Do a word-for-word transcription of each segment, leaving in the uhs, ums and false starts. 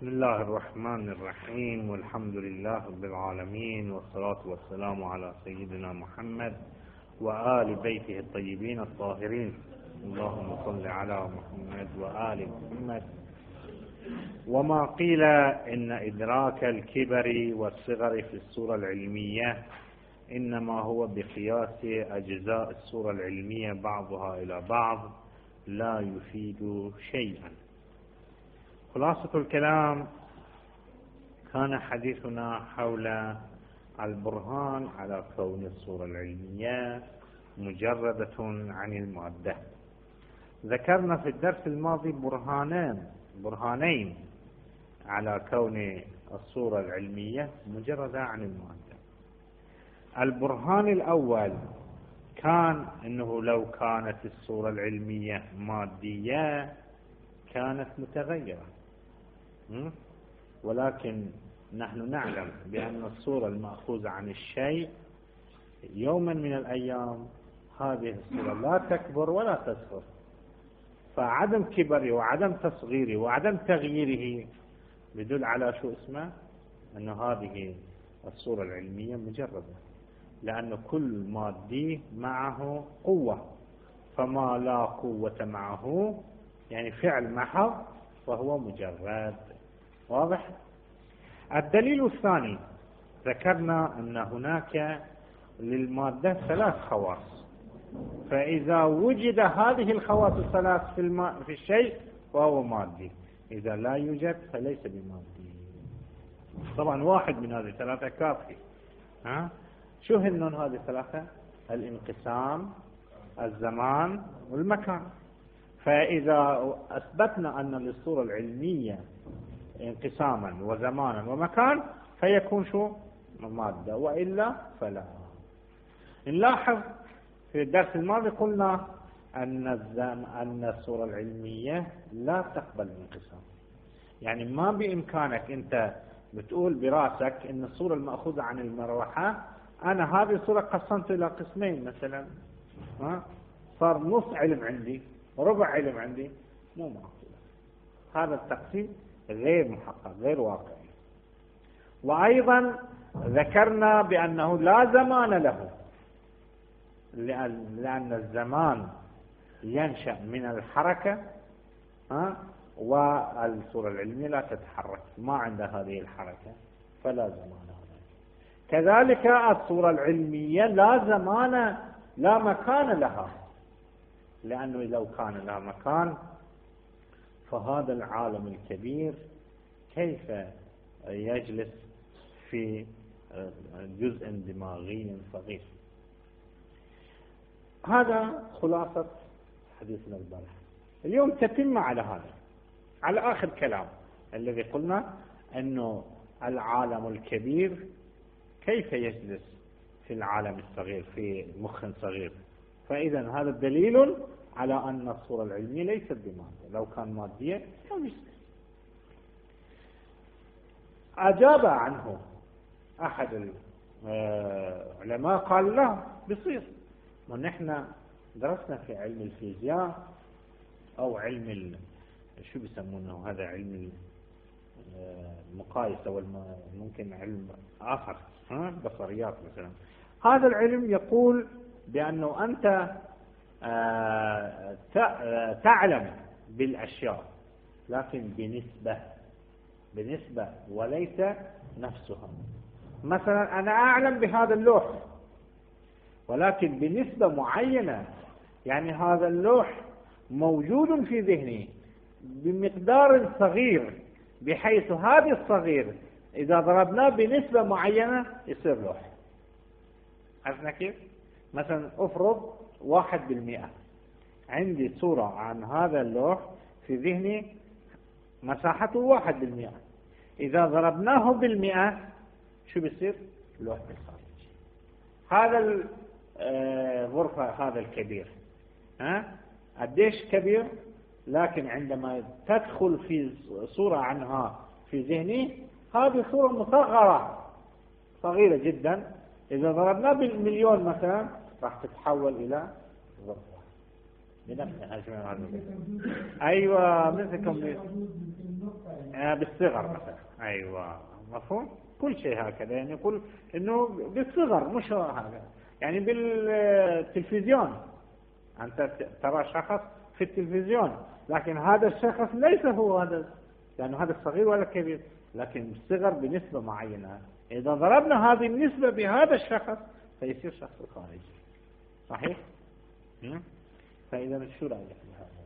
بسم الله الرحمن الرحيم، والحمد لله رب العالمين، والصلاة والسلام على سيدنا محمد وآل بيته الطيبين الطاهرين. اللهم صل على محمد وآل محمد. وما قيل إن إدراك الكبر والصغر في الصورة العلمية إنما هو بقياس أجزاء الصورة العلمية بعضها إلى بعض لا يفيد شيئا. خلاصة الكلام، كان حديثنا حول البرهان على كون الصورة العلمية مجردة عن المادة. ذكرنا في الدرس الماضي برهانين برهانين على كون الصورة العلمية مجردة عن المادة. البرهان الأول كان أنه لو كانت الصورة العلمية مادية كانت متغيرة، ولكن نحن نعلم بأن الصورة المأخوذة عن الشيء يوما من الأيام هذه الصورة لا تكبر ولا تصغر، فعدم كبره وعدم تصغيره وعدم تغييره يدل على شو اسمه؟ أن هذه الصورة العلمية مجردة، لأن كل مادي معه قوة، فما لا قوة معه يعني فعل محض فهو مجرد. واضح؟ الدليل الثاني، ذكرنا أن هناك للمادة ثلاث خواص، فإذا وجد هذه الخواص الثلاث في الماء في الشيء فهو مادي، إذا لا يوجد فليس بمادي. طبعا واحد من هذه الثلاثة كافي. ها؟ شو هن هذه الثلاثة؟ الانقسام، الزمان، والمكان. فإذا أثبتنا أن للصورة العلمية انقساما وزمانا ومكان فيكون شو؟ مادة، وإلا فلا. نلاحظ في الدرس الماضي قلنا أن أن الصورة العلمية لا تقبل الانقسام، يعني ما بإمكانك أنت بتقول براسك أن الصورة المأخوذة عن المروحة أنا هذه الصورة قسمت إلى قسمين مثلا، ها؟ صار نص علم عندي ربع علم عندي، مو معقول. هذا التقسيم غير محقق غير واقعي. وأيضا ذكرنا بأنه لا زمان له، لأن الزمان ينشأ من الحركة، ها؟ والصورة العلمية لا تتحرك، ما عندها هذه الحركة فلا زمان هناك. كذلك الصورة العلمية لا زمان لا مكان لها، لأنه لو كان لها مكان فهذا العالم الكبير كيف يجلس في جزء دماغي صغير. هذا خلاصة حديثنا البارح. اليوم تتم على هذا، على آخر كلام الذي قلنا أنه العالم الكبير كيف يجلس في العالم الصغير في مخ صغير. فإذا هذا دليل على أن الصورة العلمية ليست بمادة، لو كان مادية لا يصير. أجاب عنه أحد العلماء قال لا بيصير. ونحن درسنا في علم الفيزياء أو علم ال... شو بيسمونه هذا، علم المقايسة، وممكن علم آخر، ها؟ بصريات مثلا. هذا العلم يقول بأنه أنت تعلم بالأشياء لكن بنسبة بنسبة وليس نفسها. مثلا أنا أعلم بهذا اللوح ولكن بنسبة معينة، يعني هذا اللوح موجود في ذهني بمقدار صغير، بحيث هذا الصغير إذا ضربناه بنسبة معينة يصير لوح. عرفنا كيف؟ مثلا أفرض واحد بالمئة، عندي صورة عن هذا اللوح في ذهني مساحته واحد بالمئة، إذا ضربناه بالمئة شو بيصير؟ لوح بالخارج. هذا الغرفة هذا الكبير، ها؟ قديش كبير، لكن عندما تدخل في صورة عنها في ذهني هذه صورة مصغرة صغيرة جدا، إذا ضربناه بالمليون مثلا راح تتحول إلى غرفة بنفسها. أيوة مثل كمبيوتر. آه بالصغر مثلا. أيوة مفهوم. كل شيء هكذا يعني يقول إنه بالصغر مش هذا يعني بالتلفزيون أنت ترى شخص في التلفزيون لكن هذا الشخص ليس هو هذا لأنه هذا الصغير ولا كبير لكن بالصغر بنسبة معينة. إذا ضربنا هذه النسبة بهذا الشخص فيصير شخص خارجي. صحيح؟ فإذا شو رأيك بهذا؟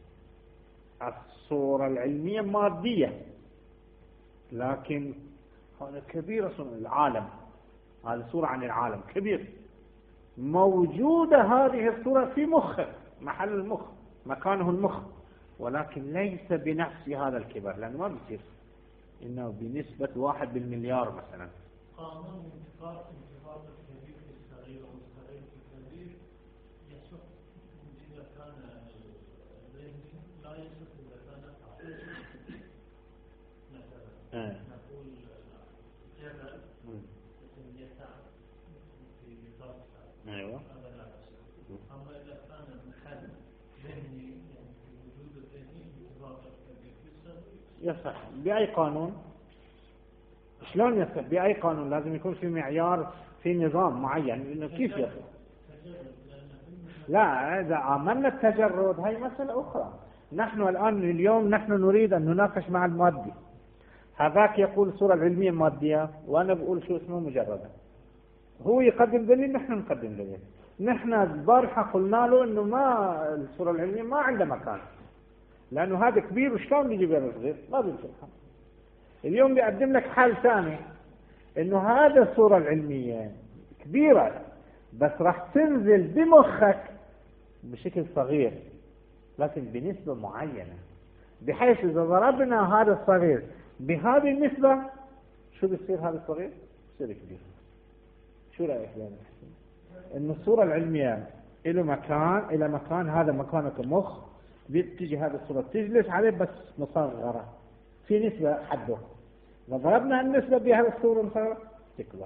الصورة العلمية مادية لكن هذا كبير العالم. هذه صورة عن العالم كبير موجودة هذه الصورة في مخك محل المخ مكانه المخ ولكن ليس بنفس هذا الكبر لأنه ما بيصير إنه بنسبة واحد بالمليار مثلا. قانون انتقال انتقال الكبير في الصغير والصغير في الكبير يصف إذا كان ذهني لا يصف إذا كان مثلا نقول جبل يسع في نطاق أيوة. هذا لا يصف. أما إذا كان محل ذهني يعني في وجود الذهني انتقال الكبير في الصغير يصح بأي قانون؟ شلون يصح بأي قانون؟ لازم يكون في معيار في نظام معين إنه كيف يصح. لا إذا آمنا التجرد هاي مسألة أخرى. نحن الآن اليوم نحن نريد أن نناقش مع المادي. هذاك يقول الصورة العلمية مادية وأنا بقول شو اسمه مجردة. هو يقدم دليل نحن نقدم دليل. نحن البارحة قلنا له إنه ما الصورة العلمية ما عنده مكان لأنه هذا كبير وشلون بيجي بين صغير ما بيمكن. اليوم بيقدم لك حال ثاني إنه هذا الصورة العلمية كبيرة بس راح تنزل بمخك بشكل صغير لكن بنسبة معينة بحيث إذا ضربنا هذا الصغير بهذه النسبة شو بيصير هذا الصغير؟ بيصير كبير. شو رأيك يا محسن؟ إن الصورة العلمية إلى مكان إلى مكان هذا مكانك مخ بتجي هذه الصورة تجلس عليه بس مصغرة في نسبة حده. إذا ضربنا النسبة بهذه الصورة مصغرة تكبر.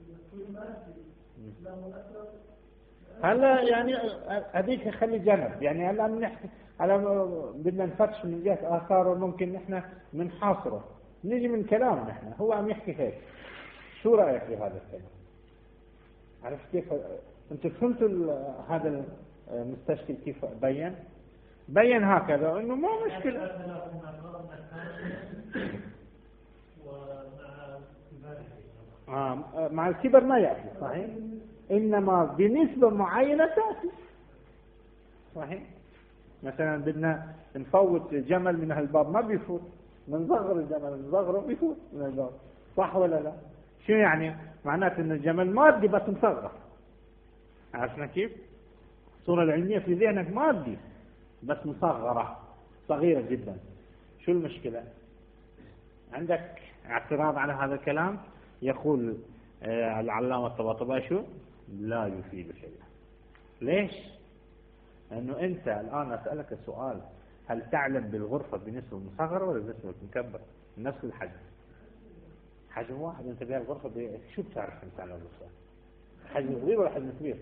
هلا يعني هذيك خلي جنب يعني هلا بنحكي على بدنا نفتش من جهة آثاره ممكن نحن منحاصره نيجي من كلام نحن هو عم يحكي هيك. شو رأيك بهذا الكلام؟ عرفت كيف أنت فهمتوا هذا المستشكل كيف بين؟ بين هكذا إنه مو مشكلة. آه مع الكبر ما يأتي صحيح إنما بنسبة معينة تأتي صحيح. مثلا بدنا نفوت جمل من هالباب ما بيفوت نصغر الجمل نصغره بيفوت من الباب صح ولا لا؟ شو يعني؟ معناته إن الجمل مادي بس مصغر. عرفنا كيف؟ الصورة العلمية في ذهنك مادي بس مصغرة صغيرة جدا. شو المشكلة؟ عندك اعتراض على هذا الكلام؟ يقول آه العلامة الطباطبائي شو؟ لا يفيد شيئا. ليش؟ لأنه أنت الآن أسألك السؤال هل تعلم بالغرفة بنسبة مصغرة ولا بنسبة مكبرة؟ نفس الحجم حجم واحد أنت بها الغرفة بي... شو بتعرف أنت على الغرفة؟ حجم صغير ولا حجم كبير؟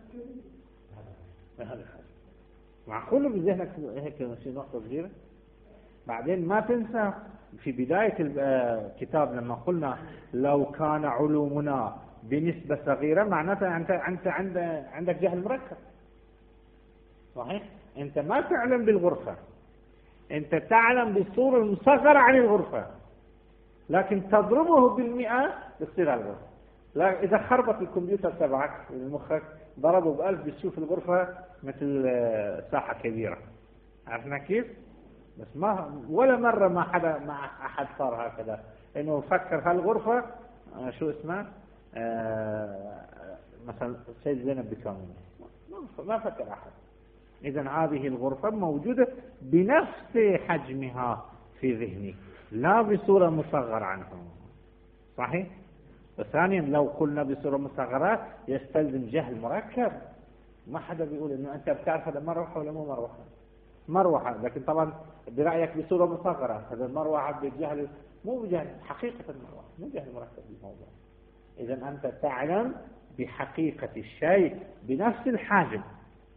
هذا الحجم معقول بذهنك هيك شيء نقطة صغيرة؟ بعدين ما تنسى في بداية الكتاب لما قلنا لو كان علومنا بنسبة صغيرة معناتها أنت أنت عندك جهل مركب صحيح؟ أنت ما تعلم بالغرفة أنت تعلم بالصورة المصغرة عن الغرفة لكن تضربه بالمئة تصير الغرفة. لا إذا خربط الكمبيوتر تبعك مخك ضربه بألف بتشوف الغرفة مثل ساحة كبيرة. عرفنا كيف؟ بس ما ولا مرة ما حدا مع أحد صار هكذا إنه فكر هالغرفة شو اسمه آه مثلا سيد زينب بكامل ما فكر أحد. إذن هذه الغرفة موجودة بنفس حجمها في ذهني لا بصورة مصغرة عنه صحيح؟ وثانيا لو قلنا بصورة مصغرة يستلزم جهل مركب. ما حدا بيقول إنه أنت بتعرف هذا مروحة ولا مو مروحة مروحة لكن طبعا برأيك بصورة مصغرة هذا المروحة بالجهل مو بجهل حقيقة المروحة مو جهل مركب بالموضوع. إذن أنت تعلم بحقيقة الشيء بنفس الحجم.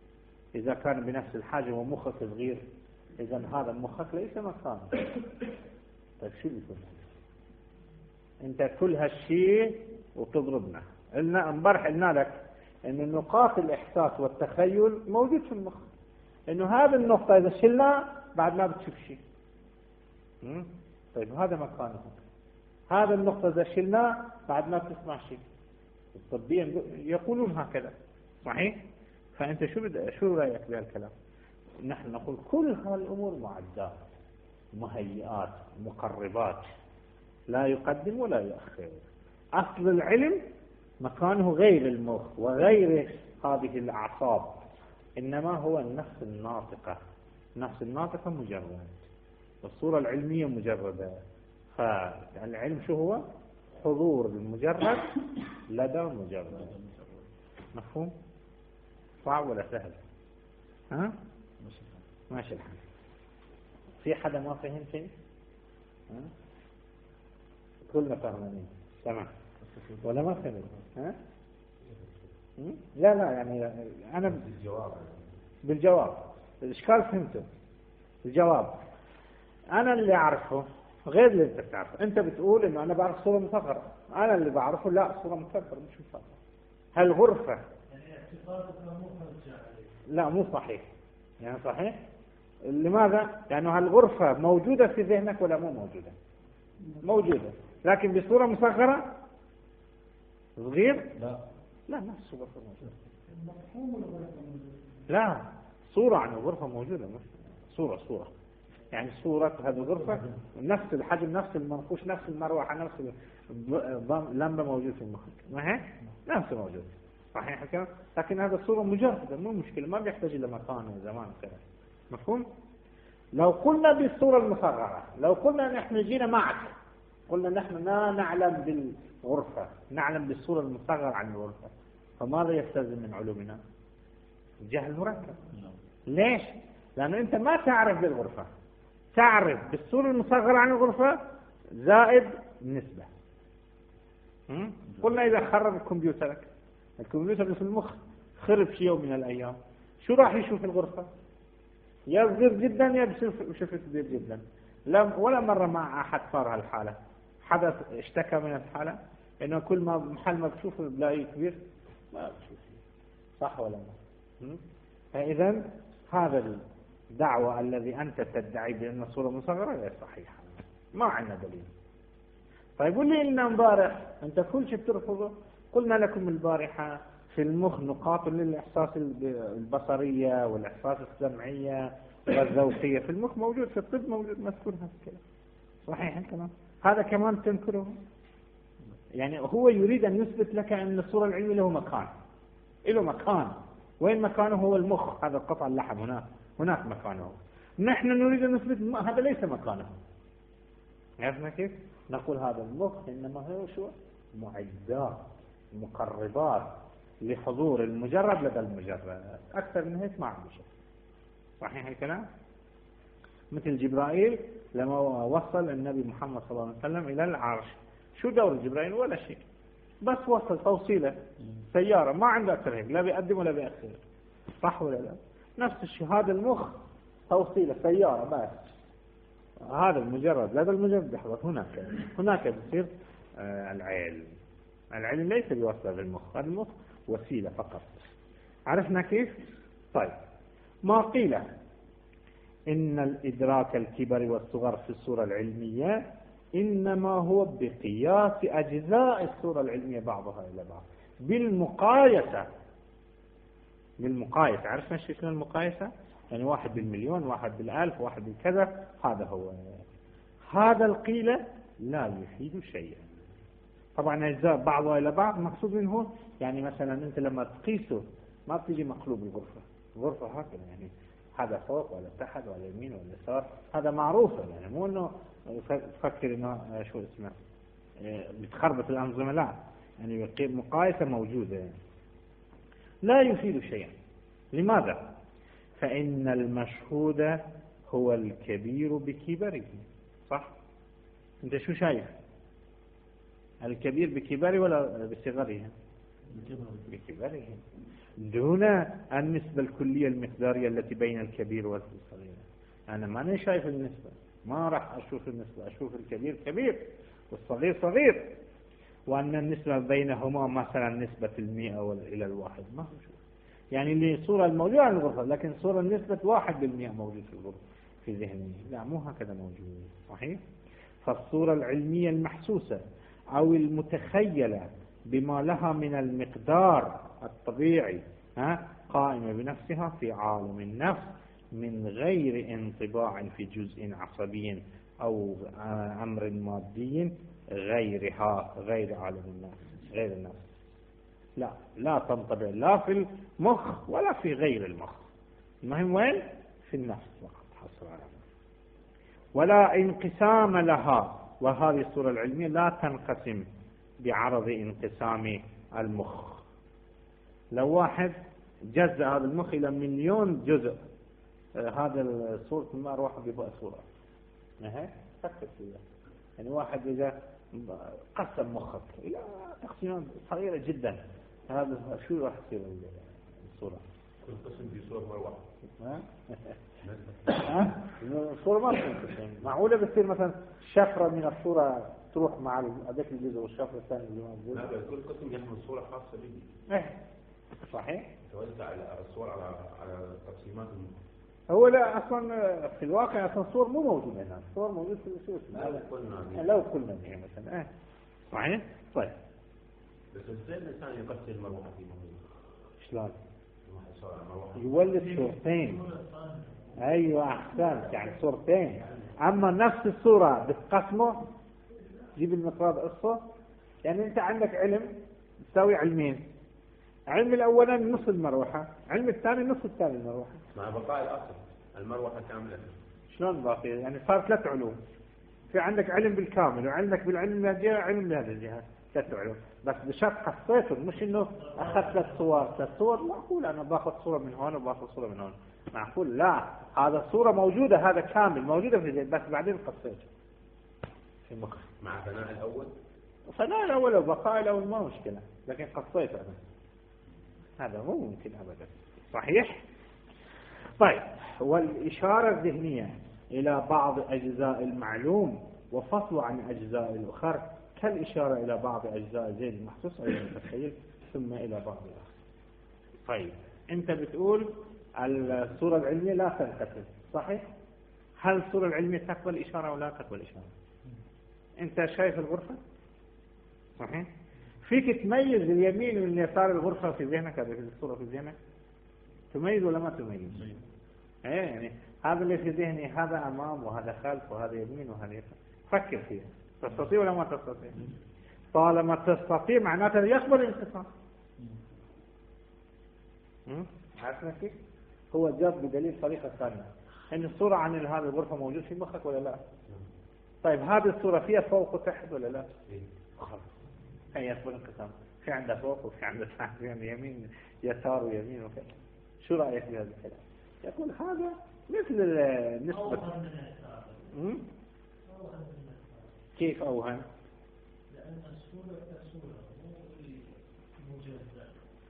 إذا كان بنفس الحجم ومخك صغير إذن هذا مخك ليس مكانه طيب شو بيكون؟ انت كل هالشيء وتضربنا. قلنا امبارح قلنا لك ان نقاط الاحساس والتخيل موجود في المخ، انه هذه النقطة اذا شلناها بعد ما بتشوف شيء. طيب هذا مكانه. هذا النقطة اذا شلناه بعد ما بتسمع شيء. الطبيين يقولون هكذا، صحيح؟ فانت شو بد... شو رايك بهالكلام؟ نحن نقول كل هالامور معدات، مهيئات، مقربات، لا يقدم ولا يؤخر. اصل العلم مكانه غير المخ وغير هذه الاعصاب، انما هو النفس الناطقة. النفس الناطقة مجرد، الصورة العلمية مجردة. فالعلم شو هو؟ حضور المجرد لدى مجرد. مفهوم؟ صعب ولا سهل؟ ها؟ ماشي الحال. في حدا ما فهم شيء؟ ها؟ كلنا فهمانين. تمام. ولا ما فهم؟ ها؟ لا لا يعني أنا بالجواب بالجواب الإشكال فهمته. الجواب أنا اللي أعرفه غير اللي أنت بتعرفه. أنت بتقول إنه أنا بعرف صورة مصغرة، أنا اللي بعرفه لا صورة مكبرة مش مصغرة. هالغرفة يعني اعتقادك مو حجة عليك. لا مو صحيح. يعني صحيح؟ لماذا؟ لأنه هالغرفة موجودة في ذهنك ولا مو موجودة؟ موجودة، لكن بصورة مصغرة صغير؟ لا لا ما الصورة موجودة. لا صورة عن الغرفة موجودة، مش صورة صورة يعني صورة هذه الغرفة نفس الحجم، نفس المنقوش، نفس المروحة، نفس اللمبة موجود في المخ، ما هيك؟ نفس موجود، صحيح كده؟ لكن هذا الصورة مجردة مو مشكلة، ما بيحتاج إلى مكان وزمان وكذا. مفهوم؟ لو قلنا بالصورة المصغرة، لو قلنا نحن جينا معك قلنا نحن لا نعلم بالغرفة، نعلم بالصورة المصغرة عن الغرفة، فماذا يستلزم من علومنا؟ الجهل مركب. ليش؟ لأنه أنت ما تعرف بالغرفة، تعرف بالصورة المصغرة عن الغرفة زائد النسبة. قلنا إذا خرب كمبيوترك، الكمبيوتر اللي في المخ خرب في يوم من الأيام، شو راح يشوف الغرفة؟ يا صغير جدا يا بشوف كبير جدا. لم ولا مرة مع أحد صار هالحالة، حدث اشتكى من الحالة إنه كل ما محل ما بشوفه بلاقيه كبير، ما بشوفه. صح ولا لا؟ فإذا هذا الدعوة الذي أنت تدعي بأن الصورة مصغرة غير صحيحة، ما عندنا دليل. طيب قولي لنا امبارح أنت كل شيء بترفضه. قلنا لكم البارحة في المخ نقاط للإحساس البصرية والإحساس السمعية والذوقية في المخ موجود، في الطب موجود مذكور هذا الكلام، صحيح الكلام هذا كمان تنكره. يعني هو يريد أن يثبت لك أن الصورة العلمية له مكان، له مكان. وين مكانه؟ هو المخ، هذا القطع اللحم هناك، هناك مكانه. نحن نريد أن نثبت هذا ليس مكانه. عرفنا كيف؟ نقول هذا المخ إنما هو شو؟ معدات، مقربات لحضور المجرد لدى المجرد، أكثر من هيك ما عنده شيء. صحيح الكلام؟ مثل جبرائيل لما وصل النبي محمد صلى الله عليه وسلم إلى العرش، شو دور جبرائيل؟ ولا شيء، بس وصل توصيله سيارة، ما عنده أكثر هيك، لا بيقدم ولا بيأخر. صح ولا لا؟ نفس الشيء هذا المخ توصيله سيارة بس، هذا المجرد لدى المجرد بيحضر. هناك هناك بصير آه العلم. العلم ليس بيوصل بالمخ، هذا المخ وسيلة فقط. عرفنا كيف؟ طيب ما قيل إن الإدراك الكبر والصغر في الصورة العلمية إنما هو بقياس أجزاء الصورة العلمية بعضها إلى بعض بالمقايسة. بالمقايسة عرفنا شو اسمه المقايسة؟ يعني واحد بالمليون، واحد بالألف، واحد بالكذا، هذا هو. هذا القيل لا يفيد شيئا. طبعا أجزاء بعضها إلى بعض مقصود منه يعني مثلا أنت لما تقيسه ما بتيجي مقلوب الغرفة، الغرفة هكذا يعني هذا فوق ولا تحت ولا يمين ولا يسار، هذا معروف يعني، مو إنه تفكر إنه شو اسمه بتخربط الأنظمة، لا يعني مقايسة موجودة يعني. لا يفيد شيئا. لماذا؟ فإن المشهود هو الكبير بكبره. صح؟ أنت شو شايف؟ الكبير بكبره ولا بصغره؟ بكبره، دون النسبة الكلية المقدارية التي بين الكبير والصغير. أنا ما أنا شايف النسبة، ما راح أشوف النسبة، أشوف الكبير كبير والصغير صغير، وأن النسبة بينهما مثلا نسبة المئة إلى الواحد ما أشوف. يعني اللي صورة الموجودة عن الغرفة، لكن صورة نسبة واحد بالمئة موجود في الغرفة في ذهني، لا مو هكذا موجود. صحيح؟ فالصورة العلمية المحسوسة أو المتخيلة بما لها من المقدار الطبيعي ها قائمة بنفسها في عالم النفس من غير انطباع في جزء عصبي أو أمر مادي غيرها، غير عالم النفس، غير النفس. لا لا تنطبع لا في المخ ولا في غير المخ، المهم وين؟ في النفس فقط حصل على ولا انقسام لها. وهذه الصورة العلمية لا تنقسم بعرض انقسام المخ. لو واحد جزء هذا المخ إلى مليون جزء، هذا صورة المروحة بيبقى صورة نهاية فكر فيها. يعني واحد إذا قسم مخك إلى تقسيمات صغيرة جدا، هذا شو راح تصير الصورة؟ تنقسم في صورة مروحة. ها؟ ها؟ الصورة ما تنقسم. معقولة بتصير مثلا شفرة من الصورة تروح مع هذاك الجزء والشفرة الثاني اللي موجود؟ لا، كل قسم يحمل صورة خاصة به. إيه صحيح. توزع على الصور على على تقسيمات المخ. هو لا أصلا في الواقع أصلا الصور مو موجودة هنا، الصور موجودة في شو اسمه؟ لو قلنا لو قلنا يعني مثلا إيه صحيح. طيب بس ازاي الإنسان يقسم المروحة في موضوع؟ شلون؟ المروحة يولد صورتين. أيوة أحسنت، يعني صورتين. أما نفس الصورة بتقسمه، جيب المقراض قصة. يعني أنت عندك علم تساوي علمين، علم الأولاني نص المروحة، علم الثاني نص الثاني المروحة، مع بقاء الأصل المروحة كاملة. شلون باقي؟ يعني صار ثلاث علوم. في عندك علم بالكامل، وعندك بالعلم الجهة علم بهذه الجهة، ثلاث علوم. بس بشرط قصيته، مش إنه أخذت ثلاث صور. ثلاث صور معقول أنا باخذ صورة من هون وباخذ صورة من هون، معقول؟ لا، هذا الصورة موجودة، هذا كامل موجودة في الجهة، بس بعدين قصيته في مخ. مع فناء الأول. فناء الأول وبقاء الأول ما مشكلة، لكن قصيته أنا. هذا مو ممكن أبدا. صحيح؟ طيب، والإشارة الذهنية إلى بعض أجزاء المعلوم وفصل عن أجزاء الأخر كالإشارة إلى بعض أجزاء زيد المحسوس أو المتخيل ثم إلى بعض الآخر. طيب أنت بتقول الصورة العلمية لا تنقسم، صحيح؟ هل الصورة العلمية تقبل إشارة ولا تقبل إشارة؟ أنت شايف الغرفة؟ صحيح؟ فيك تميز اليمين واليسار الغرفة في ذهنك، هذه الصورة في ذهنك تميز ولا ما تميز؟ ايه يعني هذا اللي في ذهني هذا أمام وهذا خلف وهذا يمين وهذا يسار، فكر فيها. تستطيع ولا ما تستطيع؟ طالما تستطيع معناته يقبل الانقسام. عرفنا كيف؟ هو جاب بدليل طريقة ثانية ان الصورة عن هذه الغرفة موجود في مخك ولا لا؟ طيب هذه الصورة فيها فوق وتحت ولا لا؟ خلاص هي يقبل الانقسام. في عندها فوق وفي عندها تحت، يعني يمين يسار ويمين وكذا. شو رأيك في هذا الكلام؟ يقول هذا مثل نسبة. كيف أوهن؟ لأن الصورة كصورة مو مجزأ.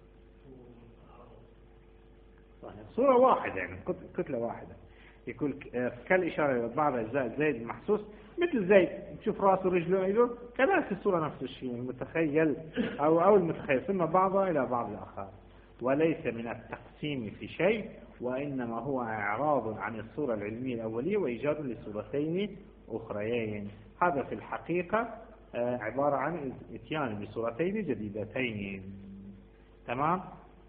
صحيح، صورة واحدة يعني كتلة واحدة. يقول كالإشارة إلى بعض أجزاء زيد المحسوس مثل زيد، تشوف راسه ورجله وإيده، كذلك الصورة نفس الشيء المتخيل أو أو المتخيل ثم بعضها إلى بعض الآخر، وليس من التقسيم في شيء، وإنما هو إعراض عن الصورة العلمية الأولية وإيجاد لصورتين أخريين. هذا في الحقيقة عبارة عن اتيان بصورتين جديدتين. تمام؟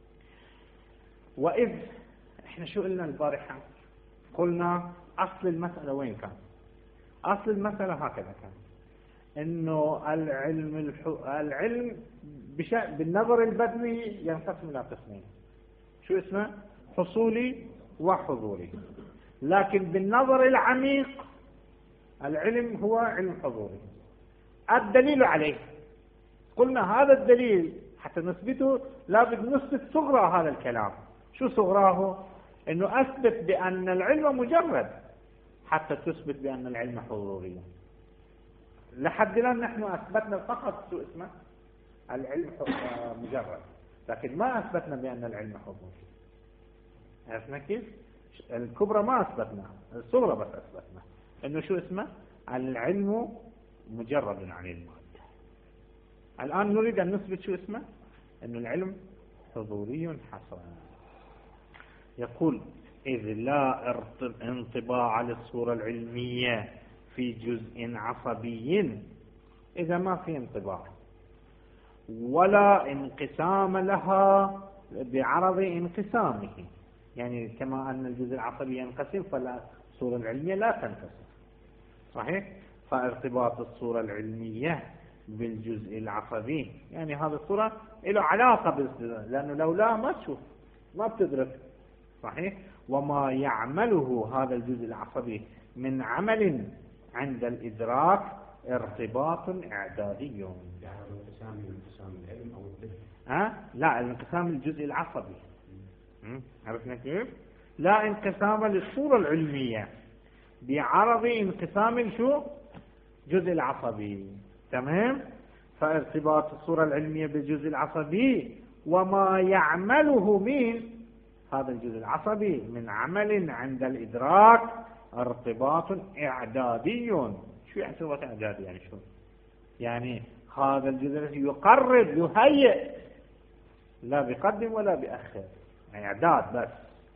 وإذ إحنا شو قلنا البارحة؟ قلنا أصل المسألة وين كان؟ أصل المسألة هكذا كان، إنه العلم الح... العلم بش... بالنظر البدني ينقسم إلى قسمين، شو اسمه؟ حصولي وحضوري. لكن بالنظر العميق العلم هو علم حضوري. الدليل عليه قلنا هذا الدليل حتى نثبته لابد نثبت صغرى هذا الكلام. شو صغراه؟ إنه أثبت بأن العلم مجرد حتى تثبت بأن العلم حضوري. لحد الآن نحن أثبتنا فقط شو اسمه؟ العلم مجرد، لكن ما أثبتنا بأن العلم حضوري. عرفنا كيف؟ الكبرى ما أثبتنا، الصغرى بس أثبتنا. انه شو اسمه؟ العلم مجرد عن المادة. الآن نريد أن نثبت شو اسمه؟ أن العلم حضوري حصرا. يقول إذ لا انطباع للصورة العلمية في جزء عصبي، إذا ما في انطباع ولا انقسام لها بعرض انقسامه، يعني كما أن الجزء العصبي ينقسم فلا الصورة العلمية لا تنقسم، صحيح؟ فارتباط الصورة العلمية بالجزء العصبي يعني هذه الصورة له علاقة بالاستدلال، لأنه لولا ما تشوف ما بتدرك، صحيح؟ وما يعمله هذا الجزء العصبي من عمل عند الإدراك ارتباط إعدادي. يعني الانقسام انقسام العلم أو الذهن؟ ها؟ لا، الانقسام الجزء العصبي. عرفنا كيف؟ لا انقسام للصورة العلمية بعرض انقسام شو؟ جزء العصبي. تمام؟ فارتباط الصورة العلمية بالجزء العصبي وما يعمله من هذا الجزء العصبي من عمل عند الإدراك ارتباط إعدادي. شو يعني ارتباط إعدادي؟ يعني شو؟ يعني هذا الجزء الذي يقرب يهيئ، لا بيقدم ولا بيأخر، إعداد بس،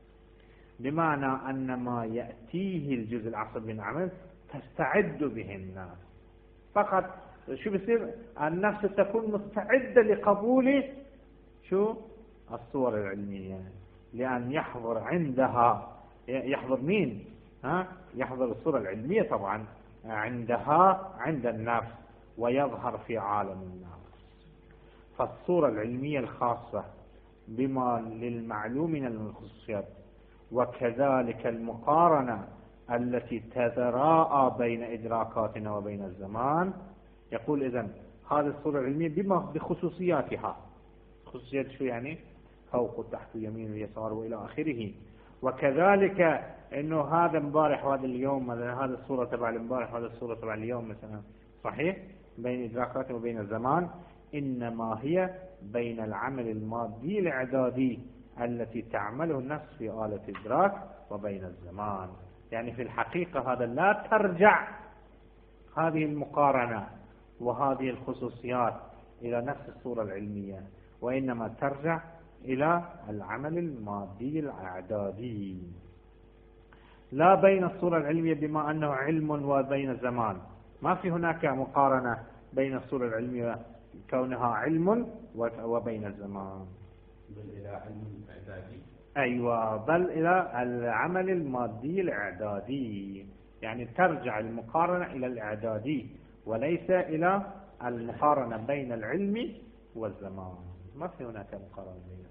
بمعنى أن ما يأتيه الجزء العصبي من عمل تستعد به الناس فقط. شو بيصير؟ النفس تكون مستعدة لقبول شو؟ الصور العلمية، لأن يحضر عندها، يحضر مين؟ ها؟ يحضر الصورة العلمية طبعا عندها عند النفس ويظهر في عالم النفس. فالصورة العلمية الخاصة بما للمعلوم من الخصوصيات، وكذلك المقارنة التي تتراءى بين إدراكاتنا وبين الزمان. يقول إذن هذه الصورة العلمية بما بخصوصياتها. خصوصيات شو يعني؟ فوق وتحت ويمين ويسار وإلى آخره. وكذلك إنه هذا امبارح وهذا اليوم، هذا الصورة تبع الامبارح وهذا الصورة تبع اليوم مثلا، صحيح؟ بين إدراكاتنا وبين الزمان إنما هي بين العمل المادي الإعدادي التي تعمله النفس في آلة إدراك وبين الزمان. يعني في الحقيقة هذا لا ترجع هذه المقارنة وهذه الخصوصيات إلى نفس الصورة العلمية، وإنما ترجع إلى العمل المادي الإعدادي، لا بين الصورة العلمية بما أنه علم وبين الزمان. ما في هناك مقارنة بين الصورة العلمية كونها علم وبين الزمان، بل إلى علم إعدادي. أيوة، بل إلى العمل المادي الإعدادي، يعني ترجع المقارنة إلى الإعدادي وليس إلى المقارنة بين العلم والزمان. ما في هناك مقارنة بينهما.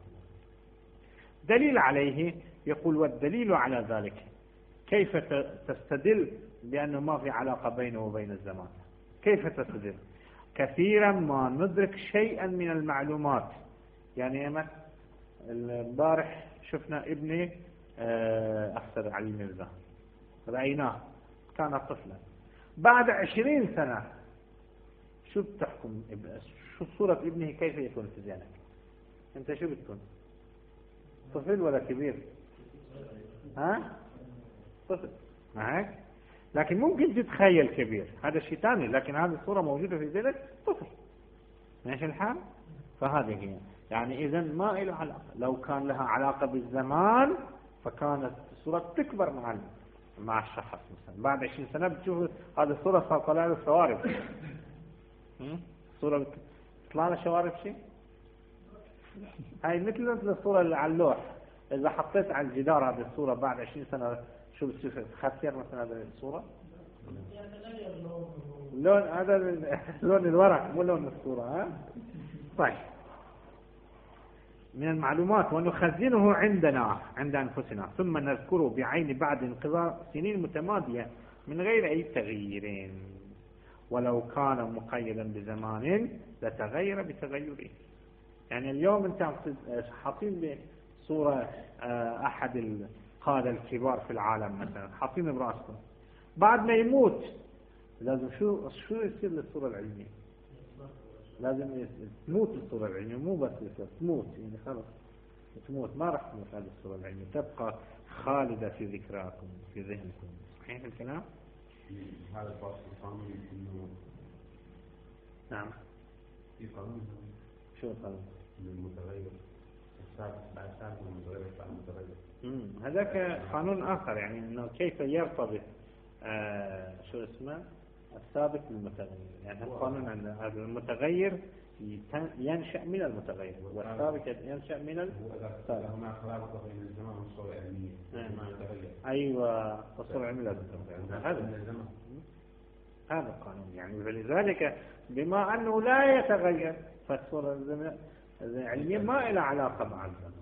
دليل عليه يقول والدليل على ذلك كيف تستدل بأنه ما في علاقة بينه وبين الزمان؟ كيف تستدل؟ كثيرا ما ندرك شيئا من المعلومات. يعني مثلا البارح شفنا ابني أحسن علي ميرزا، رأيناه كان طفلا. بعد عشرين سنة شو بتحكم؟ شو صورة ابنه كيف يكون في ذهنك؟ أنت شو بتكون؟ طفل ولا كبير؟ ها؟ طفل معك؟ لكن ممكن تتخيل كبير، هذا شيء ثاني، لكن هذه الصورة موجودة في ذهنك طفل. ماشي الحال؟ فهذه هي. يعني إذا ما له علاقة. لو كان لها علاقة بالزمان فكانت الصورة تكبر مع مع الشخص. مثلا بعد عشرين سنة بتشوف هذه الصورة صار طلع له شوارب. الصورة تطلع له شوارب شيء؟ هاي مثل مثل الصورة اللي على اللوح، إذا حطيت على الجدار هذه الصورة بعد عشرين سنة شو بتصير؟ تخسر مثلا هذه الصورة؟ لون هذا لون الورق مو لون الصورة. ها؟ طيب، من المعلومات ونخزنه عندنا عند أنفسنا ثم نذكره بعين بعد انقضاء سنين متمادية من غير أي تغيير، ولو كان مقيدا بزمان لتغير بتغيره. يعني اليوم انت حاطين بصورة أحد القادة الكبار في العالم مثلا، حاطين براسكم، بعد ما يموت لازم شو شو يصير للصورة العلمية؟ لازم تموت الصورة العلمية، مو بس تموت، يعني خلاص تموت، ما راح تموت هذه الصورة العلمية، تبقى خالدة في ذكراكم في ذهنكم. صحيح الكلام؟ هذا الفصل القانوني إنه نعم. في قانون شو القانون؟ المتغير السابق بعد سابق المتغير بعد المتغير. امم هذاك قانون آخر، يعني إنه كيف يرتبط آه شو اسمه السابق بالمتغير. يعني القانون عن المتغير ينشأ من المتغير والسابق ينشأ من السابق. هناك خلاف بين الزمان والصورة العلمية. أيوة الصورة العلمية لازم هذا هذا القانون يعني. فلذلك بما أنه لا يتغير فالصورة العلمية ما لها علاقة مع الزمان.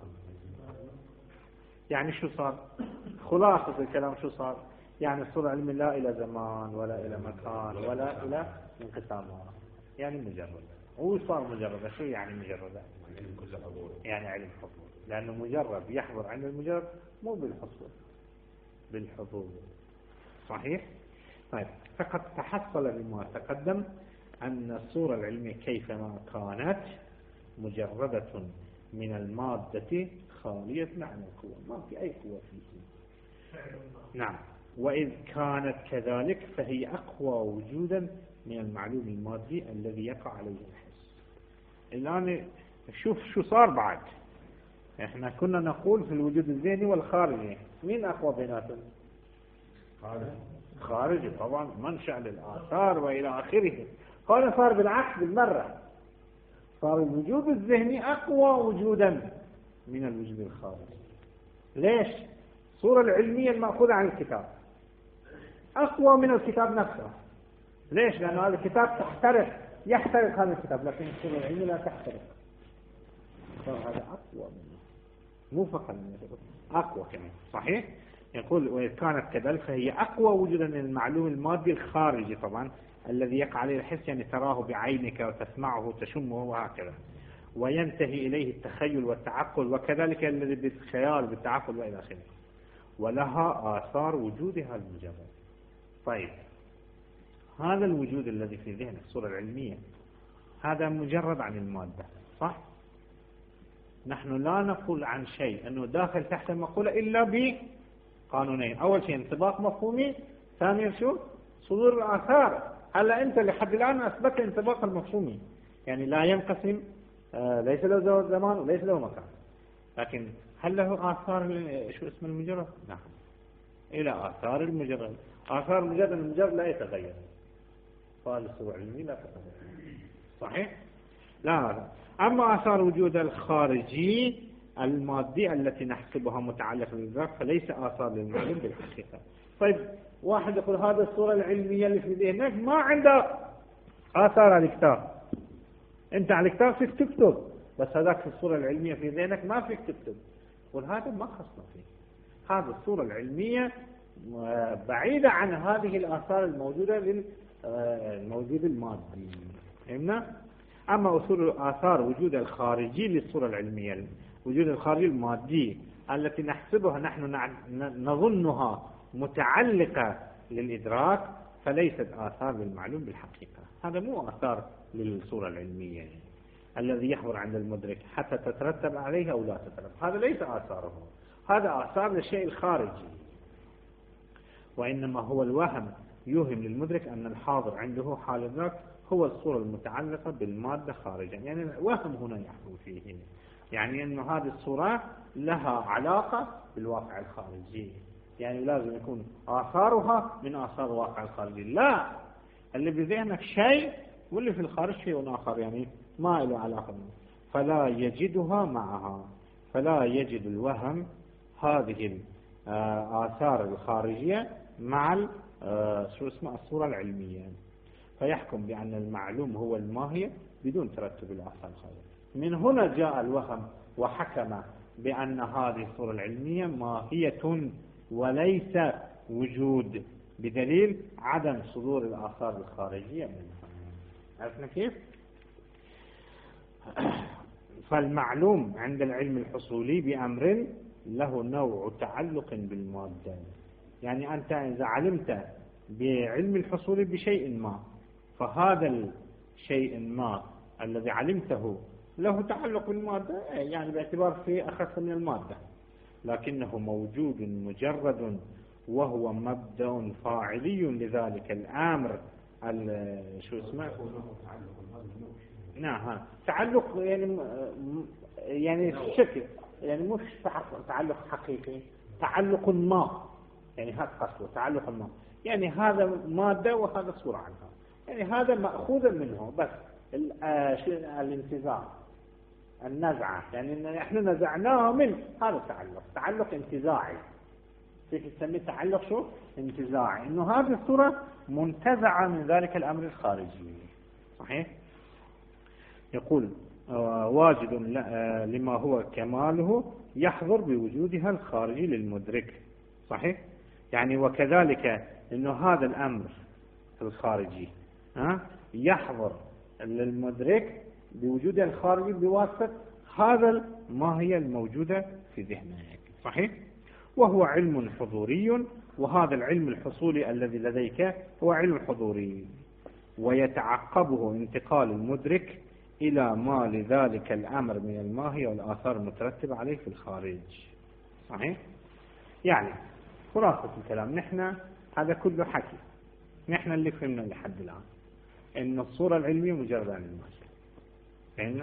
يعني شو صار؟ خلاصة الكلام شو صار؟ يعني الصورة العلمية لا إلى زمان ولا إلى مكان ولا إلى انقسامات، يعني مجرد. هو صار مجرد. شو يعني مجرد؟ يعني علم حضور، لأنه مجرد يحضر عند المجرد مو بالحصول، بالحضور. صحيح؟ طيب، فقد تحصل بما تقدم أن الصورة العلمية كيفما كانت مجردة من المادة خالية عن القوة، ما في أي قوة فيه. نعم. وإذ كانت كذلك فهي أقوى وجودا من المعلوم المادي الذي يقع عليه الحس. الآن شوف شو صار بعد. احنا كنا نقول في الوجود الذهني والخارجي، مين أقوى بيناتهم؟ خارج. خارجي طبعا، منشأ للآثار وإلى آخره. هذا صار بالعكس بالمرة، صار الوجود الذهني أقوى وجودا من الوجود الخارجي. ليش؟ الصورة العلمية المأخوذة عن الكتاب أقوى من الكتاب نفسه. ليش؟ لأن هذا الكتاب تحترق، يحترق هذا الكتاب، لكن الصورة العلمية لا تحترق. هذا أقوى منه، مو فقط أقوى كمان. صحيح؟ يقول وإذ كانت كذلك فهي أقوى وجودا من المعلوم المادي الخارجي طبعا الذي يقع عليه الحس، يعني تراه بعينك وتسمعه وتشمه وهكذا، وينتهي إليه التخيل والتعقل، وكذلك الذي بالخيال بالتعقل وإلى آخره، ولها آثار وجودها المجرد. طيب، هذا الوجود الذي في ذهن الصورة العلمية هذا مجرد عن المادة، صح؟ نحن لا نقول عن شيء أنه داخل تحت المقولة إلا بقانونين. أول شيء انطباق مفهومي، ثانيا شو؟ صدور الآثار. هلا أنت لحد الآن أثبت الانطباق المفهومي، يعني لا ينقسم، آه ليس له زمان وليس له مكان، لكن هل له آثار شو اسم المجرد؟ نعم، إلى آثار المجرد. آثار المجرد، المجرد لا يتغير، قال الصورة العلمية لا تتغير. صحيح؟ لا لا. أما آثار وجود الخارجي المادي التي نحسبها متعلقة بالإدراك فليس آثار للمعلوم بالحقيقة. طيب، واحد يقول هذا الصورة العلمية اللي في ذهنك ما عندها آثار على الكتاب، أنت على الكتاب فيك تكتب، بس هذاك الصورة العلمية في ذهنك ما فيك تكتب. وهذا ما خصنا فيه. هذه الصورة العلمية بعيدة عن هذه الآثار الموجودة للموجود المادي. فهمنا؟ أما أصول آثار وجود الخارجي للصورة العلمية، وجود الخارجي المادي التي نحسبها نحن نظنها متعلقة للإدراك فليست آثار للمعلوم بالحقيقة. هذا مو آثار للصورة العلمية يعني. الذي يحضر عند المدرك حتى تترتب عليه أو لا تترتب، هذا ليس آثاره، هذا آثار للشيء الخارجي. وإنما هو الوهم يوهم للمدرك أن الحاضر عنده حال إدراك هو الصورة المتعلقة بالمادة خارجا، يعني الوهم هنا يحضر فيه، يعني أن هذه الصورة لها علاقة بالواقع الخارجي، يعني لازم يكون آثارها من آثار الواقع الخارجي. لا، اللي بذهنك شيء واللي في الخارج شيء آخر، يعني ما له علاقة منه. فلا يجدها معها، فلا يجد الوهم هذه الآثار الخارجية مع شو اسمه الصورة العلمية، فيحكم بأن المعلوم هو الماهية بدون ترتب الآثار الخارجية. من هنا جاء الوهم وحكم بأن هذه الصورة العلمية ماهية وليس وجود، بدليل عدم صدور الآثار الخارجية منها. عرفنا كيف؟ فالمعلوم عند العلم الحصولي بأمر له نوع تعلق بالمادة، يعني أنت إذا علمت بعلم الحصول بشيء ما، فهذا الشيء ما الذي علمته له تعلق بالمادة، يعني باعتبار في أخص من المادة، لكنه موجود مجرد وهو مبدأ فاعلي لذلك الأمر شو اسمه نعم تعلق يعني يعني شكل يعني مش تعلق حقيقي تعلق ما يعني هذا قصده تعلق ما يعني هذا مادة وهذا صورة عنها يعني هذا مأخوذ منه بس الانتزاع النزعة يعني احنا نزعناه من هذا التعلق تعلق انتزاعي كيف تسميه تعلق شو انتزاعي انه هذه الصورة منتزعة من ذلك الامر الخارجي صحيح يقول واجد لما هو كماله يحضر بوجودها الخارجي للمدرك صحيح يعني وكذلك انه هذا الامر الخارجي ها يحضر للمدرك بوجودها الخارجي بواسطة هذا ما هي الموجودة في ذهنك صحيح وهو علم حضوري وهذا العلم الحصولي الذي لديك هو علم حضوري ويتعقبه انتقال المدرك إلى ما لذلك الأمر من الماهية والآثار المترتبة عليه في الخارج صحيح يعني خلاصة الكلام نحن هذا كله حكي نحن اللي فهمنا لحد الآن إن الصورة العلمية مجرد عن المادة فهمنا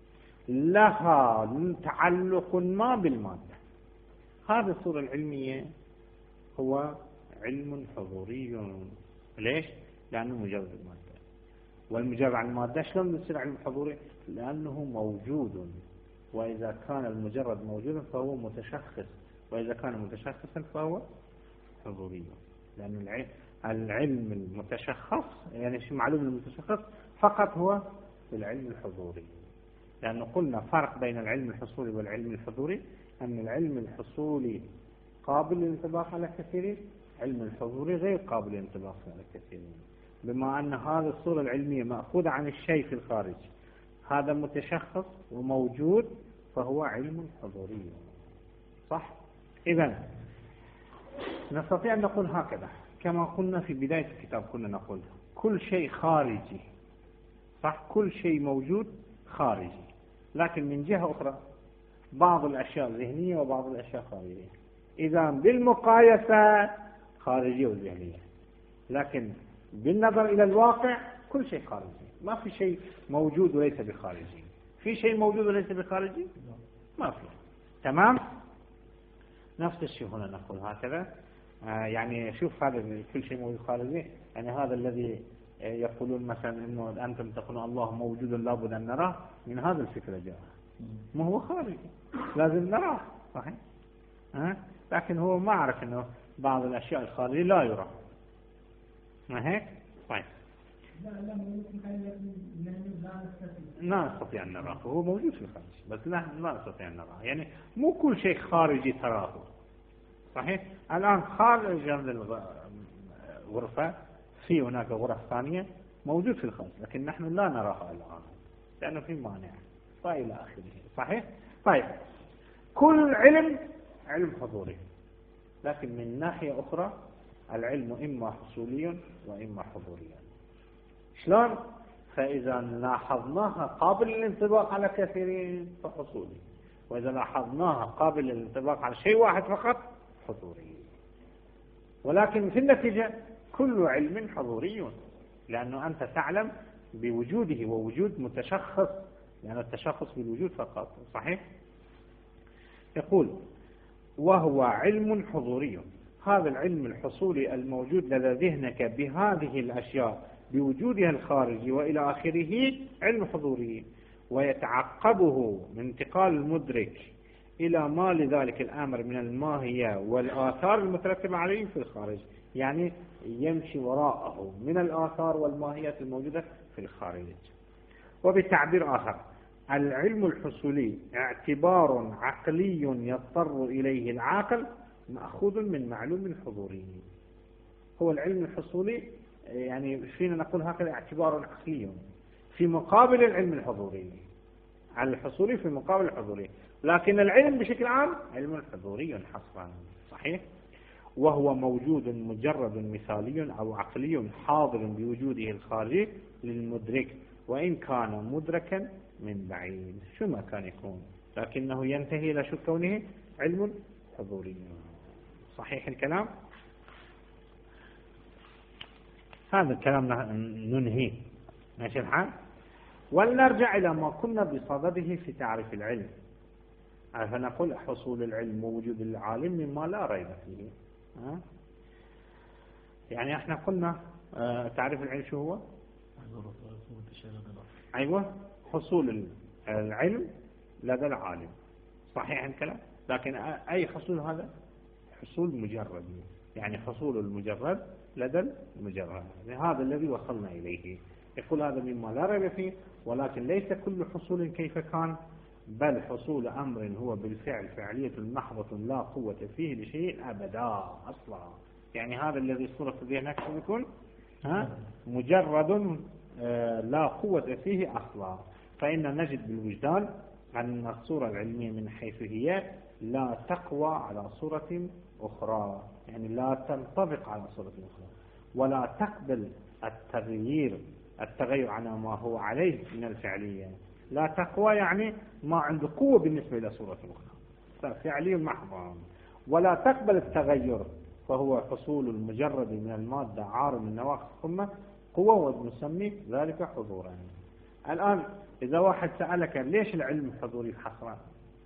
لها تعلق ما بالمادة هذه الصورة العلمية هو علم حضوري ليش؟ لأنه مجرد المادة والمجرد عن المادة شلون يصير علم حضوري؟ لأنه موجود وإذا كان المجرد موجودا فهو متشخص وإذا كان متشخصا فهو حضوري لأن العلم العلم المتشخص يعني شيء معلوم المتشخص فقط هو العلم الحضوري لأنه قلنا فرق بين العلم الحصولي والعلم الحضوري أن العلم الحصولي قابل للانطباق على كثيرين علم الحضوري غير قابل للانطباق على كثيرين بما أن هذه الصورة العلمية مأخوذة عن الشيء في الخارج هذا متشخص وموجود فهو علم حضوري صح؟ إذن نستطيع أن نقول هكذا كما قلنا في بداية الكتاب كنا نقول كل شيء خارجي صح كل شيء موجود خارجي لكن من جهة أخرى بعض الأشياء ذهنية وبعض الأشياء خارجية إذا بالمقايسة خارجية وذهنية لكن بالنظر إلى الواقع كل شيء خارجي ما في شيء موجود وليس بخارجي في شيء موجود وليس بخارجي ما في تمام نفس الشيء هنا نقول هكذا آه يعني شوف هذا كل شيء موجود خارجي يعني هذا الذي يقولون مثلا انه انتم تقولون الله موجود لابد ان نراه من هذا الفكرة جاء ما هو خارجي لازم نراه صحيح أه؟ لكن هو ما عرف انه بعض الاشياء الخارجية لا يرى ما هيك طيب لا نستطيع ان نراه هو موجود في الخارج بس لا لا نستطيع ان نراه يعني مو كل شيء خارجي تراه صحيح الان خارج الغرفة في هناك غرف ثانية موجود في الخارج لكن نحن لا نراها الآن لأنه في مانع فإلى آخره صحيح طيب كل علم علم حضوري لكن من ناحية أخرى العلم إما حصولي وإما حضوري شلون فإذا لاحظناها قابل للانطباق على كثيرين فحصولي وإذا لاحظناها قابل للانطباق على شيء واحد فقط حضوري ولكن في النتيجة كل علم حضوري لأنه أنت تعلم بوجوده ووجود متشخص لأن التشخص بالوجود فقط صحيح يقول وهو علم حضوري هذا العلم الحصولي الموجود لدى ذهنك بهذه الأشياء بوجودها الخارجي وإلى آخره علم حضوري ويتعقبه من انتقال المدرك إلى ما لذلك الأمر من الماهية والآثار المترتبة عليه في الخارج يعني يمشي وراءه من الآثار والماهيات الموجودة في الخارج وبتعبير آخر العلم الحصولي اعتبار عقلي يضطر إليه العاقل مأخوذ من معلوم حضوري هو العلم الحصولي يعني فينا نقول هكذا اعتبار عقلي في مقابل العلم الحضوري الحصولي في مقابل الحضوري لكن العلم بشكل عام علم حضوري حصرا صحيح وهو موجود مجرد مثالي أو عقلي حاضر بوجوده الخارجي للمدرك وإن كان مدركا من بعيد شو ما كان يكون لكنه ينتهي إلى شو كونه علم حضوري صحيح الكلام هذا الكلام ننهيه. ماشي الحال. ولنرجع إلى ما كنا بصدده في تعريف العلم. فنقول حصول العلم ووجود العالم مما لا ريب فيه. ها؟ يعني احنا قلنا اه تعريف العلم شو هو؟ أيوة، حصول العلم لدى العالم. صحيح الكلام. لكن أي حصول هذا؟ حصول مجرد، يعني حصول المجرد لدى المجرد. هذا الذي وصلنا إليه. يقول هذا مما لا ريب فيه، ولكن ليس كل حصول كيف كان، بل حصول أمر هو بالفعل فعلية محضة لا قوة فيه لشيء أبدا أصلا. يعني هذا الذي صورة ذهنك يكون ها مجرد آه لا قوة فيه أصلا. فإن نجد بالوجدان أن الصورة العلمية من حيث هي لا تقوى على صورة أخرى، يعني لا تنطبق على صورة أخرى، ولا تقبل التغيير التغير على ما هو عليه من الفعلية. لا تقوى يعني ما عنده قوة بالنسبة إلى صورة أخرى، فعلي محض. ولا تقبل التغير، فهو حصول المجرد من المادة عارض من نواقص ثم قوة، ونسمي ذلك حضورا. الآن إذا واحد سألك ليش العلم حضوري حصرا،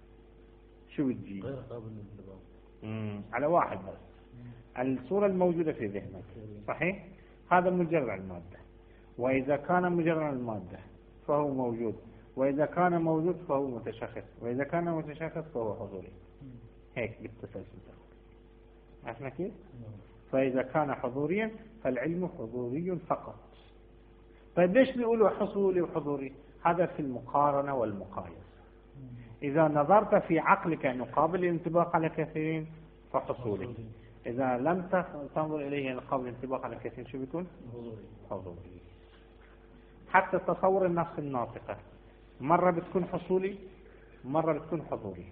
شو بتجي؟ غير قابل للانضباط على واحد بس، الصورة الموجودة في ذهنك. صحيح؟ هذا مجرد المادة، وإذا كان مجرد المادة فهو موجود، وإذا كان موجود فهو متشخص، وإذا كان متشخص فهو حضوري. هيك بالتسلسل. عرفنا كيف؟ فإذا كان حضوريا فالعلم حضوري فقط. طيب ليش بيقولوا حصولي وحضوري؟ هذا في المقارنة والمقايسة. إذا نظرت في عقلك أنه قابل للانطباق على كثيرين فحصولي، إذا لم تنظر إليه قابل للانطباق على كثيرين شو بيكون؟ حضوري. حتى تصور النفس الناطقة مرة بتكون حصولي، مرة بتكون حضوري.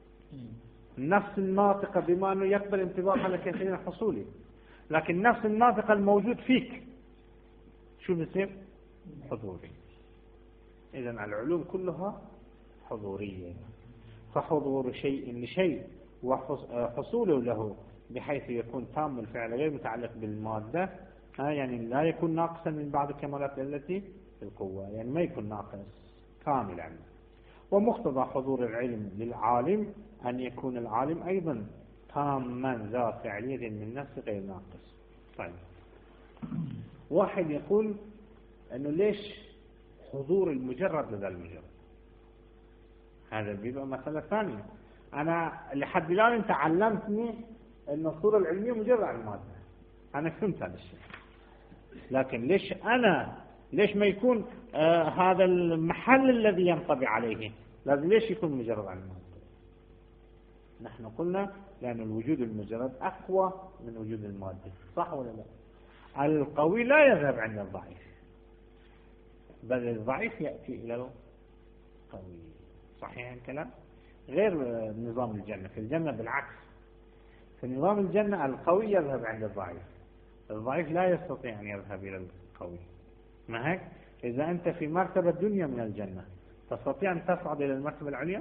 النفس الناطقة بما أنه يقبل انطباق على كثيرين حصولي، لكن النفس الناطقة الموجود فيك شو بيصير؟ حضوري. إذن العلوم كلها حضورية. فحضور شيء لشيء وحصوله له بحيث يكون تام الفعل غير متعلق بالمادة، يعني لا يكون ناقصا من بعض الكمالات التي في القوة، يعني ما يكون ناقص كاملا. ومقتضى حضور العلم للعالم أن يكون العالم أيضا تاما ذا فعلية من نفسه غير ناقص. طيب واحد يقول أنه ليش حضور المجرد لدى المجرد؟ هذا بيبقى مسألة ثانية. أنا لحد الآن تعلمتني أن الصورة العلمية مجرد المادة، أنا فهمت هذا الشيء، لكن ليش أنا ليش ما يكون آه هذا المحل الذي ينطبع عليه لازم ليش يكون مجرد عن المادة؟ نحن قلنا لأن الوجود المجرد أقوى من وجود المادة. صح ولا لا؟ القوي لا يذهب عند الضعيف، بل الضعيف يأتي إلى القوي. صحيح الكلام؟ غير نظام الجنة. في الجنة بالعكس، في نظام الجنة القوي يذهب عند الضعيف، الضعيف لا يستطيع أن يذهب إلى القوي. ما هيك؟ إذا أنت في مرتبة الدنيا من الجنة تستطيع أن تصعد إلى المرتبة العليا؟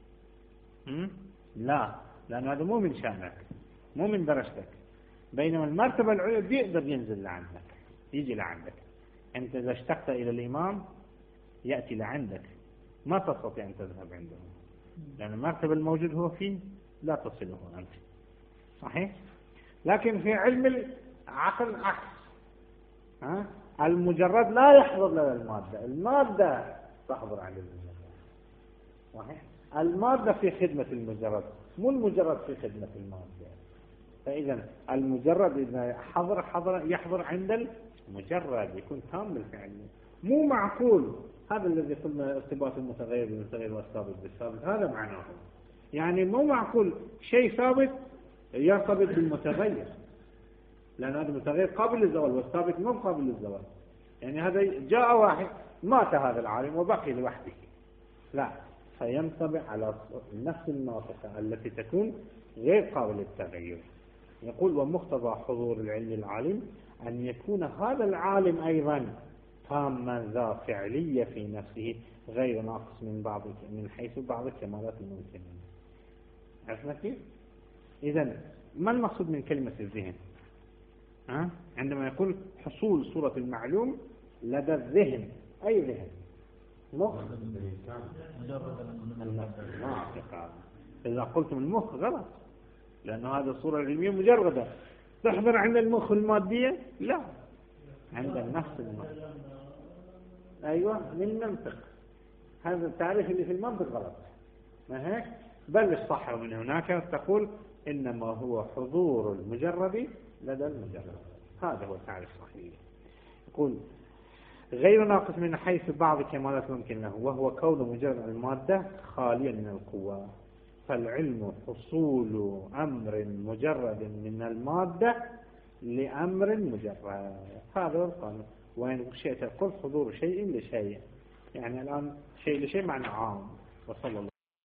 لا، لأن هذا مو من شأنك، مو من درجتك. بينما المرتبة العليا بيقدر ينزل لعندك، يجي لعندك. أنت إذا اشتقت إلى الإمام يأتي لعندك، ما تستطيع أن تذهب عنده، لأن المرتبة الموجود هو فيه لا تصله أنت. صحيح؟ لكن في علم العقل عكس. ها؟ المجرد لا يحضر لدى المادة، المادة تحضر عند المجرد. صحيح؟ المادة في خدمة المجرد، مو المجرد في خدمة المادة. فإذا المجرد إذا حضر حضر يحضر عند المجرد، يكون تام بالفعل. مو معقول هذا الذي قلنا ارتباط المتغير بالمتغير والثابت بالثابت، هذا معناه. يعني مو معقول شيء ثابت يرتبط بالمتغير، لأن هذا المتغير قابل للزوال والثابت مو قابل للزوال. يعني هذا جاء واحد مات هذا العالم وبقي لوحده، لا، فينطبع على النفس الناطقة التي تكون غير قابلة للتغير. يقول ومقتضى حضور العلم العالم أن يكون هذا العالم أيضا تاما ذا فعلية في نفسه غير ناقص من بعض من حيث بعض الكمالات الممكنة. عرفنا كيف؟ إذن ما المقصود من كلمة الذهن؟ أه؟ عندما يقول حصول صورة المعلوم لدى الذهن، أي ذهن؟ مخ؟ المنطقة. إذا قلتم المخ غلط، لأن هذه الصورة العلمية مجردة. تحضر عند المخ المادية؟ لا، عند النفس المادية. أيوة، من منطق. هذا التعريف اللي في المنطق غلط، ما هيك؟ بل الصح من هناك تقول إنما هو حضور المجرد لدى المجرد. هذا هو التعريف الصحيح. يقول غير ناقص من حيث بعض كمالات ممكن له، وهو كون مجرد المادة خاليا من القوة. فالعلم حصول أمر مجرد من المادة لأمر مجرد، هذا هو القانون. وإن شئت تقول حضور شيء لشيء، يعني الآن شيء لشيء معنى عام. وصلى الله